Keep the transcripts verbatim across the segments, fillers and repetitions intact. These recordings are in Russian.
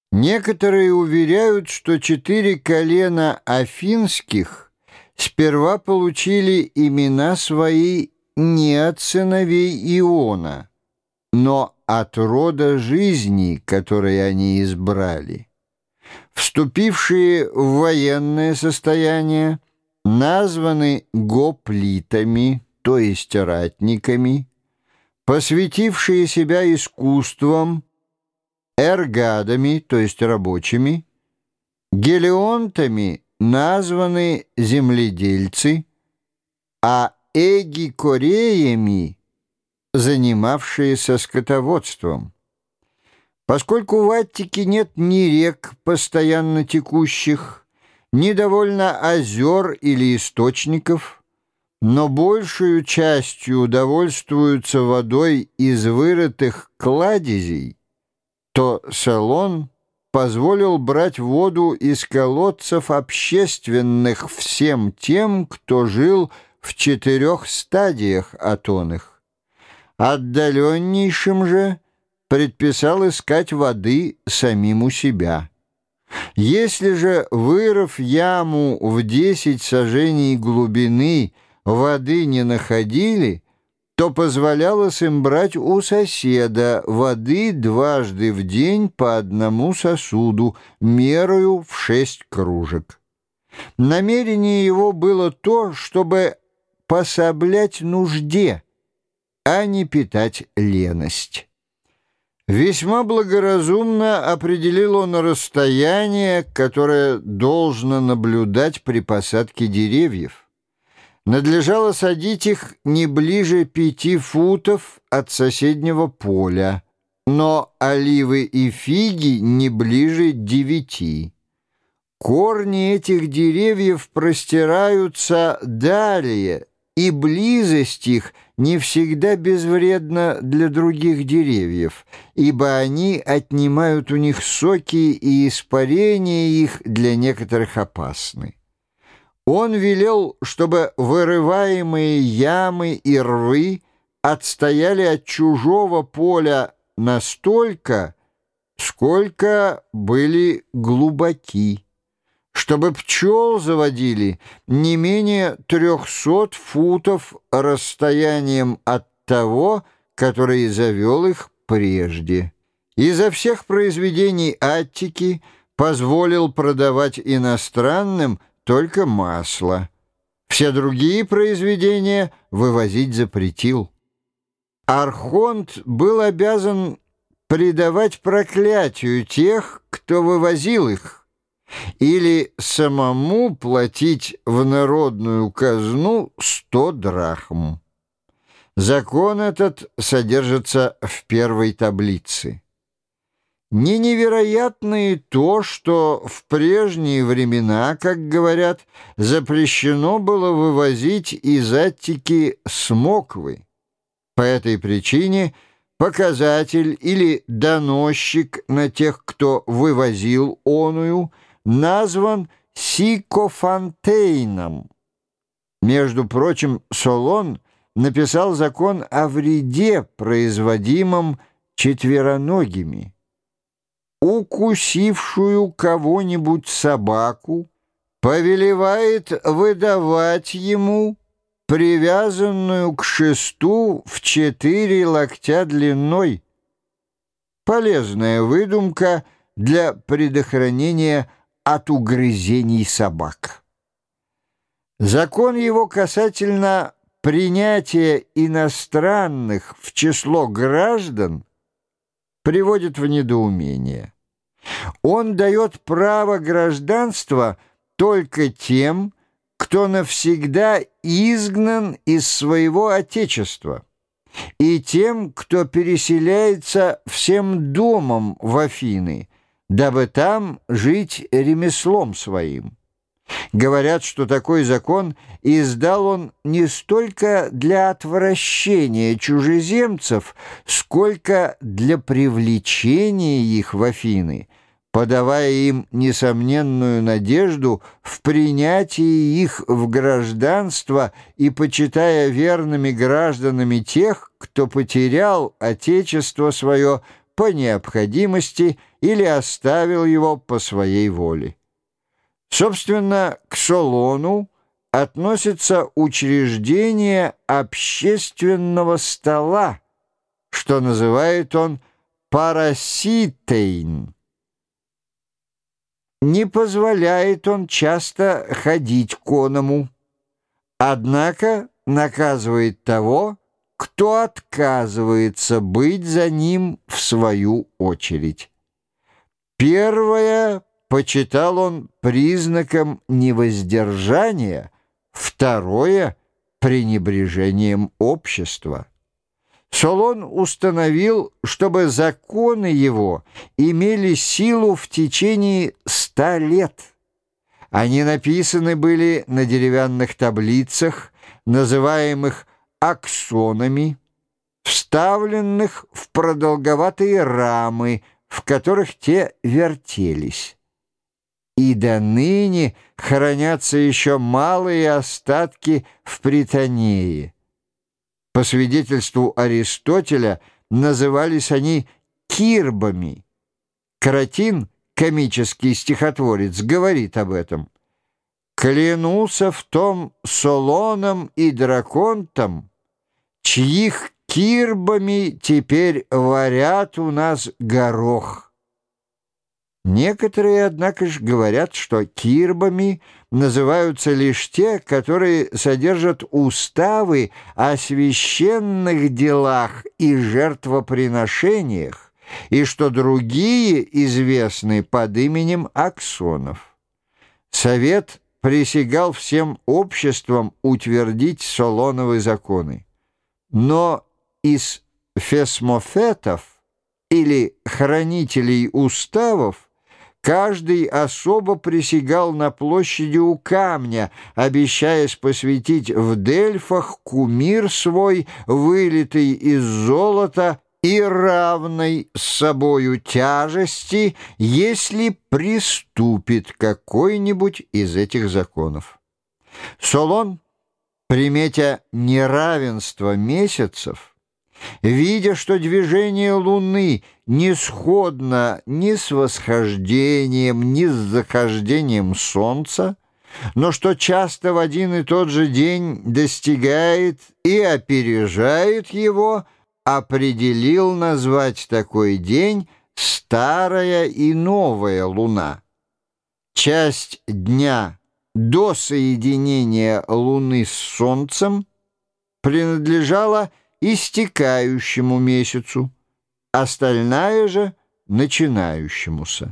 Некоторые уверяют, что четыре колена афинских сперва получили имена свои не от сыновей Иона, но от рода жизни, который они избрали. Вступившие в военное состояние названы гоплитами, то есть ратниками, посвятившие себя искусствам эргадами, то есть рабочими, гелионтами названы земледельцы, а эгикореями занимавшиеся скотоводством. Поскольку в Аттике нет ни рек, постоянно текущих, ни довольно озер или источников, но большую частью удовольствуются водой из вырытых кладезей, то Солон позволил брать воду из колодцев общественных всем тем, кто жил в четырех стадиях атонных. Отдаленнейшим же предписал искать воды самим у себя. Если же, вырыв яму в десять сажений глубины, воды не находили, то позволялось им брать у соседа воды дважды в день по одному сосуду, мерою в шесть кружек. Намерение его было то, чтобы пособлять нужде, а не питать леность. Весьма благоразумно определил он расстояние, которое должно наблюдать при посадке деревьев. Надлежало садить их не ближе пяти футов от соседнего поля, но оливы и фиги не ближе девяти. Корни этих деревьев простираются далее, и близость их не всегда безвредна для других деревьев, ибо они отнимают у них соки, и испарения их для некоторых опасны. Он велел, чтобы вырываемые ямы и рвы отстояли от чужого поля настолько, сколько были глубоки, чтобы пчел заводили не менее трехсот футов расстоянием от того, который завел их прежде. Изо всех произведений Аттики позволил продавать иностранным только масло. Все другие произведения вывозить запретил. Архонт был обязан предавать проклятию тех, кто вывозил их, или самому платить в народную казну сто драхм. Закон этот содержится в первой таблице. Не невероятно и то, что в прежние времена, как говорят, запрещено было вывозить из Аттики смоквы. По этой причине показатель или доносчик на тех, кто вывозил оную, назван сикофантейном. Между прочим, Солон написал закон о вреде, производимом четвероногими. Укусившую кого-нибудь собаку повелевает выдавать ему привязанную к шесту в четыре локтя длиной. Полезная выдумка для предохранения от угрызений собак. Закон его касательно принятия иностранных в число граждан приводит в недоумение. Он дает право гражданства только тем, кто навсегда изгнан из своего отечества, и тем, кто переселяется всем домом в Афины, дабы там жить ремеслом своим. Говорят, что такой закон издал он не столько для отвращения чужеземцев, сколько для привлечения их в Афины, подавая им несомненную надежду в принятии их в гражданство и почитая верными гражданами тех, кто потерял отечество свое по необходимости или оставил его по своей воле. Собственно, к Солону относится учреждение общественного стола, что называет он параситейн. Не позволяет он часто ходить коному, однако наказывает того, кто отказывается быть за ним в свою очередь. Первое почитал он признаком невоздержания, второе — пренебрежением общества. Солон установил, чтобы законы его имели силу в течение ста лет. Они написаны были на деревянных таблицах, называемых аксонами, вставленных в продолговатые рамы, в которых те вертелись. И до ныне хранятся еще малые остатки в Пританее. По свидетельству Аристотеля, назывались они кирбами. Кратин, комический стихотворец, говорит об этом. «Клянуся в том Солоном и Драконтом, чьих кирбами теперь варят у нас горох». Некоторые, однако же, говорят, что кирбами называются лишь те, которые содержат уставы о священных делах и жертвоприношениях, и что другие известны под именем аксонов. Совет присягал всем обществам утвердить Солоновы законы, но из фесмофетов или хранителей уставов каждый особо присягал на площади у камня, обещаясь посвятить в Дельфах кумир свой, вылитый из золота и равной с собою тяжести, если приступит какой-нибудь из этих законов. Солон, приметя неравенство месяцев, видя, что движение Луны не сходно ни с восхождением, ни с захождением Солнца, но что часто в один и тот же день достигает и опережает его, определил назвать такой день «старая и новая Луна». Часть дня до соединения Луны с Солнцем принадлежала истекающему месяцу, остальная же — начинающемуся.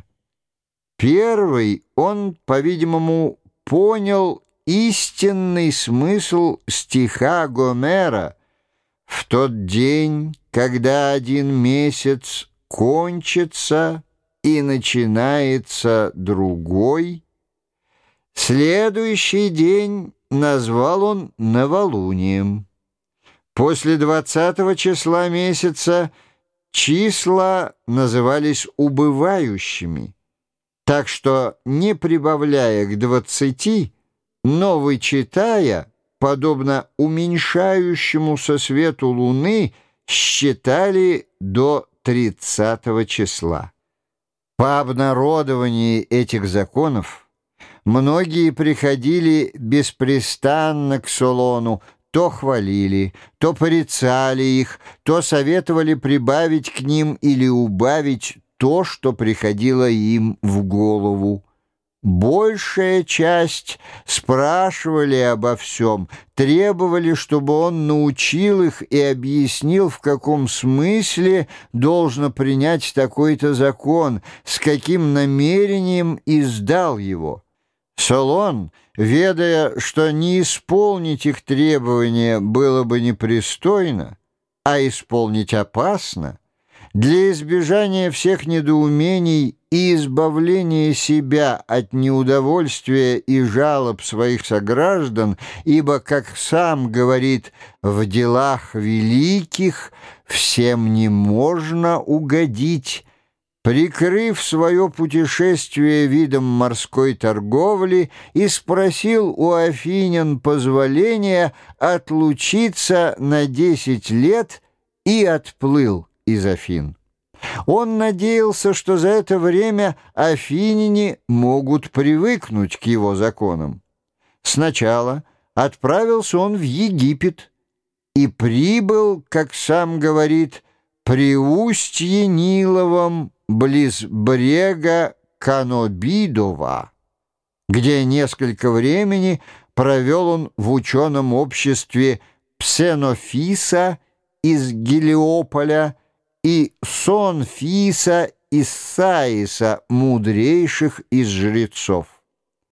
Первый он, по-видимому, понял истинный смысл стиха Гомера: «В тот день, когда один месяц кончится и начинается другой», следующий день назвал он новолунием. После двадцатого числа месяца числа назывались убывающими, так что, не прибавляя к двадцати, но вычитая, подобно уменьшающемуся свету Луны, считали до тридцатого числа. По обнародовании этих законов многие приходили беспрестанно к Солону, то хвалили, то порицали их, то советовали прибавить к ним или убавить то, что приходило им в голову. Большая часть спрашивали обо всем, требовали, чтобы он научил их и объяснил, в каком смысле должно принять такой-то закон, с каким намерением издал его. Солон, ведая, что не исполнить их требования было бы непристойно, а исполнить опасно, для избежания всех недоумений и избавления себя от неудовольствия и жалоб своих сограждан, ибо, как сам говорит, в делах великих всем не можно угодить, прикрыв свое путешествие видом морской торговли, и спросил у афинян позволения отлучиться на десять лет и отплыл из Афин. Он надеялся, что за это время афиняне могут привыкнуть к его законам. Сначала отправился он в Египет и прибыл, как сам говорит, при устье Ниловом, близ брега Канобидова, где несколько времени провел он в ученом обществе Псенофиса из Гелиополя и Сонфиса из Саиса, мудрейших из жрецов.